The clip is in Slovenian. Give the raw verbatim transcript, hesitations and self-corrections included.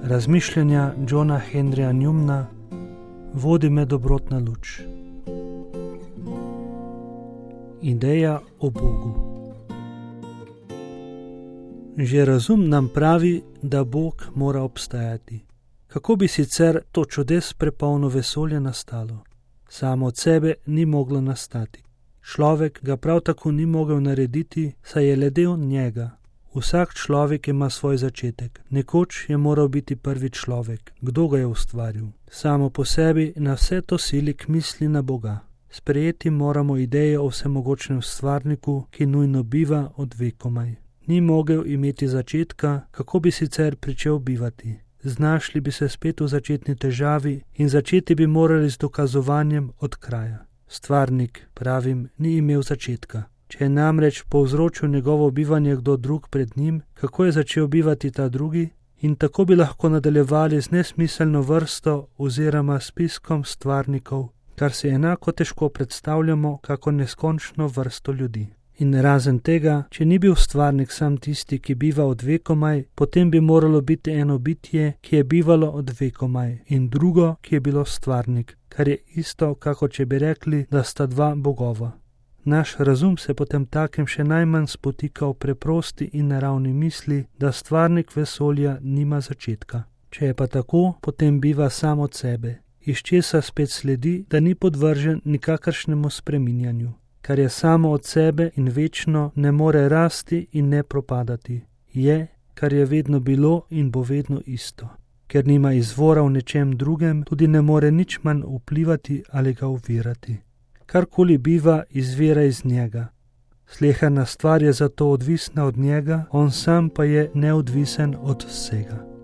Razmišljanja Johna Henryja Newmana, vodi me dobrotna luč. Ideja o Bogu. Že razum nam pravi, da Bog mora obstajati. Kako bi sicer to čudes prepolno vesolje nastalo? Samo od sebe ni moglo nastati. Človek ga prav tako ni mogel narediti, saj je le del njega. Vsak človek ima svoj začetek. Nekoč je moral biti prvi človek. Kdo ga je ustvaril? Samo po sebi na vse to sili k misli na Boga. Sprejeti moramo idejo o vsemogočnem stvarniku, ki nujno biva od vekomaj. Ni mogel imeti začetka, kako bi sicer pričel bivati. Znašli bi se spet v začetni težavi in začeti bi morali z dokazovanjem od kraja. Stvarnik, pravim, ni imel začetka. Če je namreč povzročil njegovo bivanje kdo drug pred njim, kako je začel bivati ta drugi? In tako bi lahko nadaljevali z nesmiselno vrsto oziroma spiskom stvarnikov, kar se enako težko predstavljamo kako neskončno vrsto ljudi. In razen tega, če ni bil stvarnik sam tisti, ki biva od vekomaj, potem bi moralo biti eno bitje, ki je bivalo od vekomaj, in drugo, ki je bilo stvarnik, kar je isto, kako če bi rekli, da sta dva bogova. Naš razum se potem takem še najmanj spotika v preprosti in naravni misli, da stvarnik vesolja nima začetka. Če je pa tako, potem biva sam od sebe, iz česa spet sledi, da ni podvržen nikakršnemu spreminjanju. Kar je samo od sebe in večno, ne more rasti in ne propadati. Je, kar je vedno bilo in bo vedno isto. Ker nima izvora v nečem drugem, tudi ne more nič manj vplivati ali ga ovirati. Karkoli biva, izvira iz njega. Sleherna stvar je zato odvisna od njega, on sam pa je neodvisen od vsega.